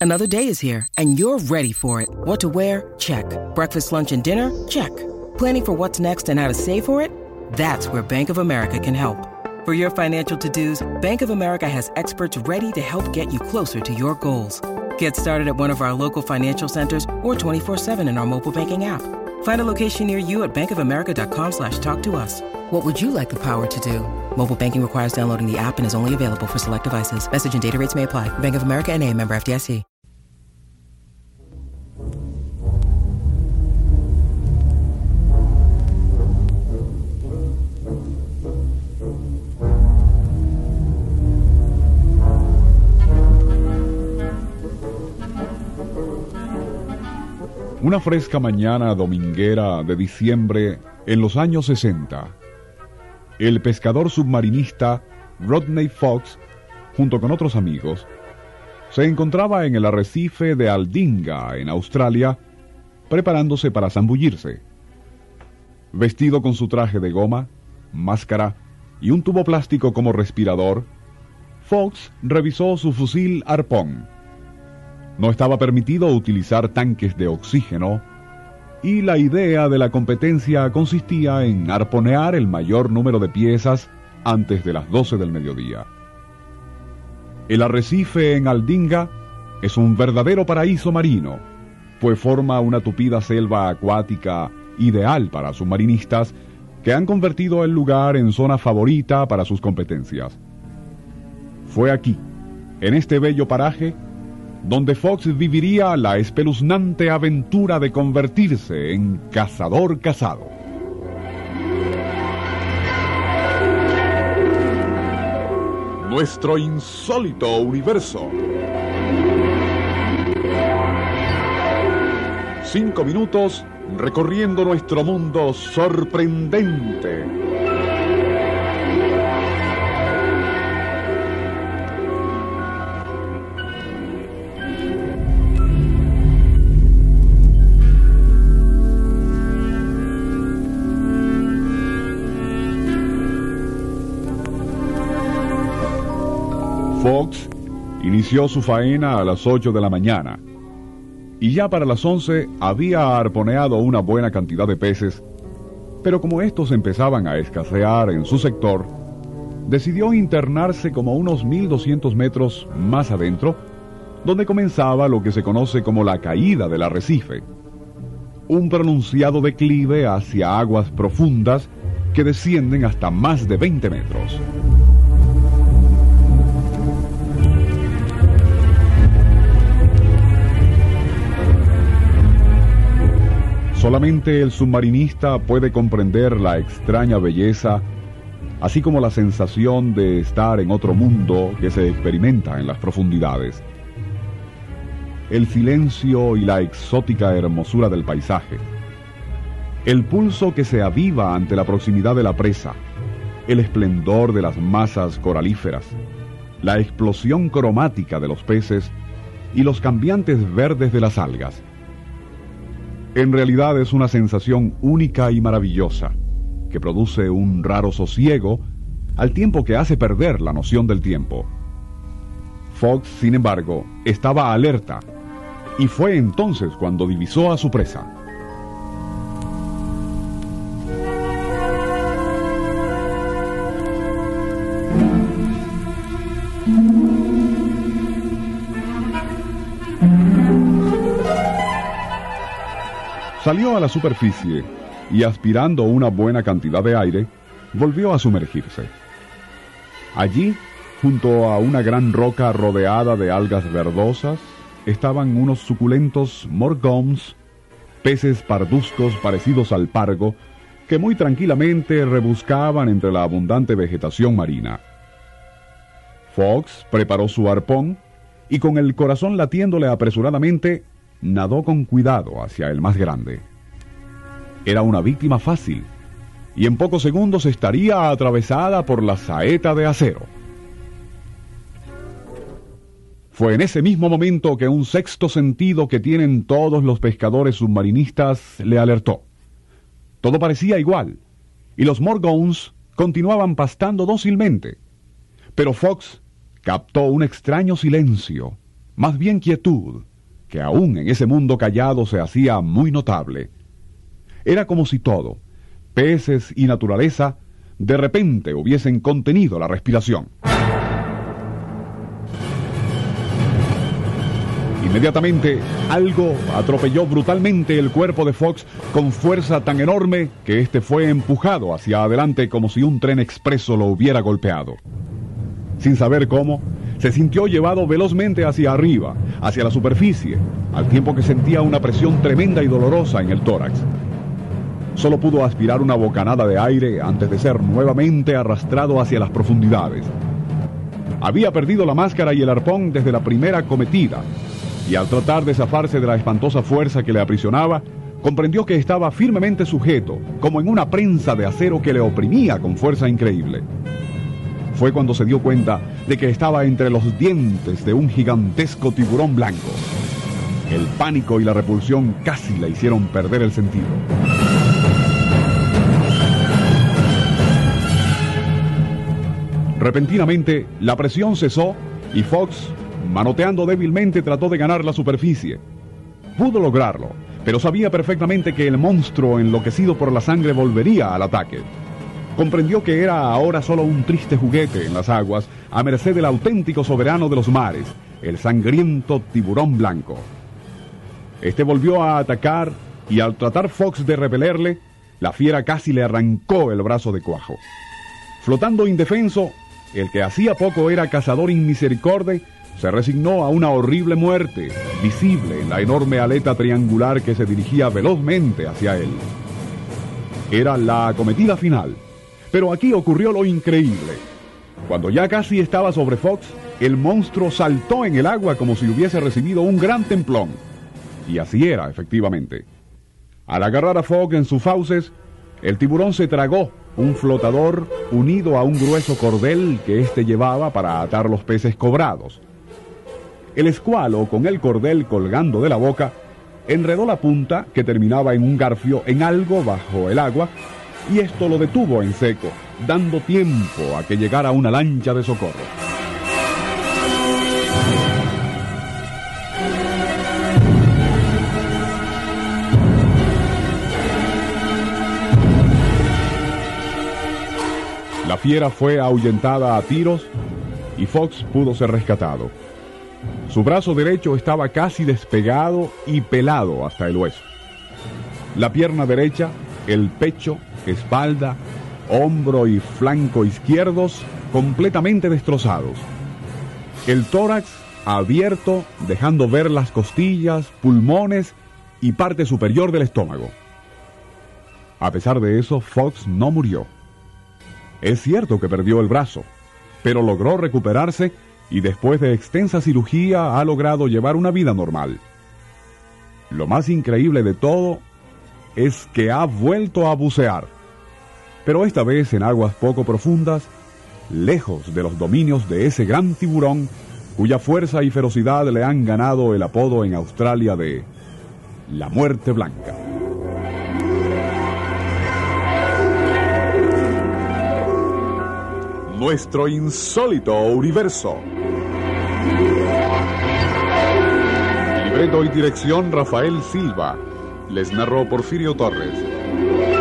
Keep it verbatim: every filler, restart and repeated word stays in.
Another day is here, and you're ready for it. What to wear? Check. Breakfast, lunch, and dinner? Check. Planning for what's next and how to save for it? That's where Bank of America can help. For your financial to-dos, Bank of America has experts ready to help get you closer to your goals. Get started at one of our local financial centers or twenty-four seven in our mobile banking app. Find a location near you at bankofamerica.com slash talk to us. What would you like the power to do? Mobile banking requires downloading the app and is only available for select devices. Message and data rates may apply. Bank of America N A, member F D I C. Una fresca mañana dominguera de diciembre en los años sesenta, el pescador submarinista Rodney Fox, junto con otros amigos, se encontraba en el arrecife de Aldinga, en Australia, preparándose para zambullirse. Vestido con su traje de goma, máscara y un tubo plástico como respirador, Fox revisó su fusil arpón. No estaba permitido utilizar tanques de oxígeno y la idea de la competencia consistía en arponear el mayor número de piezas antes de las doce del mediodía. El arrecife en Aldinga es un verdadero paraíso marino, pues forma una tupida selva acuática ideal para submarinistas que han convertido el lugar en zona favorita para sus competencias. Fue aquí, en este bello paraje, donde Fox viviría la espeluznante aventura de convertirse en cazador cazado. Nuestro insólito universo. Cinco minutos recorriendo nuestro mundo sorprendente. Fox inició su faena a las ocho de la mañana y ya para las once había arponeado una buena cantidad de peces, pero como estos empezaban a escasear en su sector, decidió internarse como unos mil doscientos metros más adentro, donde comenzaba lo que se conoce como la caída del arrecife, un pronunciado declive hacia aguas profundas que descienden hasta más de veinte metros. Solamente el submarinista puede comprender la extraña belleza, así como la sensación de estar en otro mundo que se experimenta en las profundidades. El silencio y la exótica hermosura del paisaje, el pulso que se aviva ante la proximidad de la presa, el esplendor de las masas coralíferas, la explosión cromática de los peces y los cambiantes verdes de las algas. En realidad es una sensación única y maravillosa, que produce un raro sosiego, al tiempo que hace perder la noción del tiempo. Fox, sin embargo, estaba alerta, y fue entonces cuando divisó a su presa. Salió a la superficie y, aspirando una buena cantidad de aire, volvió a sumergirse. Allí, junto a una gran roca rodeada de algas verdosas, estaban unos suculentos morgons, peces parduzcos parecidos al pargo, que muy tranquilamente rebuscaban entre la abundante vegetación marina. Fox preparó su arpón y, con el corazón latiéndole apresuradamente, nadó con cuidado hacia el más grande. Era una víctima fácil, y en pocos segundos estaría atravesada por la saeta de acero. Fue en ese mismo momento que un sexto sentido que tienen todos los pescadores submarinistas le alertó. Todo parecía igual, y los morgons continuaban pastando dócilmente. Pero Fox captó un extraño silencio, más bien quietud, que aún en ese mundo callado se hacía muy notable. Era como si todo, peces y naturaleza, de repente hubiesen contenido la respiración. Inmediatamente, algo atropelló brutalmente el cuerpo de Fox con fuerza tan enorme que éste fue empujado hacia adelante como si un tren expreso lo hubiera golpeado. Sin saber cómo, se sintió llevado velozmente hacia arriba, hacia la superficie, al tiempo que sentía una presión tremenda y dolorosa en el tórax. Solo pudo aspirar una bocanada de aire antes de ser nuevamente arrastrado hacia las profundidades. Había perdido la máscara y el arpón desde la primera acometida, y al tratar de zafarse de la espantosa fuerza que le aprisionaba, comprendió que estaba firmemente sujeto, como en una prensa de acero que le oprimía con fuerza increíble. Fue cuando se dio cuenta de que estaba entre los dientes de un gigantesco tiburón blanco. El pánico y la repulsión casi le hicieron perder el sentido. Repentinamente, la presión cesó y Fox, manoteando débilmente, trató de ganar la superficie. Pudo lograrlo, pero sabía perfectamente que el monstruo, enloquecido por la sangre, volvería al ataque. Comprendió que era ahora solo un triste juguete en las aguas, a merced del auténtico soberano de los mares, el sangriento tiburón blanco. Este volvió a atacar y al tratar Fox de repelerle, la fiera casi le arrancó el brazo de cuajo. Flotando indefenso, el que hacía poco era cazador inmisericorde, se resignó a una horrible muerte, visible en la enorme aleta triangular que se dirigía velozmente hacia él. Era la acometida final, pero aquí ocurrió lo increíble. Cuando ya casi estaba sobre Fox, el monstruo saltó en el agua como si hubiese recibido un gran templón. Y así era, efectivamente. Al agarrar a Fox en sus fauces, el tiburón se tragó un flotador unido a un grueso cordel que éste llevaba para atar los peces cobrados. El escualo, con el cordel colgando de la boca, enredó la punta, que terminaba en un garfio, en algo bajo el agua, y esto lo detuvo en seco, dando tiempo a que llegara una lancha de socorro. La fiera fue ahuyentada a tiros y Fox pudo ser rescatado. Su brazo derecho estaba casi despegado y pelado hasta el hueso. La pierna derecha, el pecho, espalda, hombro y flanco izquierdos completamente destrozados. El tórax abierto, dejando ver las costillas, pulmones y parte superior del estómago. A pesar de eso, Fox no murió. Es cierto que perdió el brazo, pero logró recuperarse y después de extensa cirugía ha logrado llevar una vida normal. Lo más increíble de todo es que ha vuelto a bucear, pero esta vez en aguas poco profundas, lejos de los dominios de ese gran tiburón, cuya fuerza y ferocidad le han ganado el apodo en Australia de la Muerte Blanca. Nuestro insólito universo. Libreto y dirección Rafael Silva. Les narró Porfirio Torres.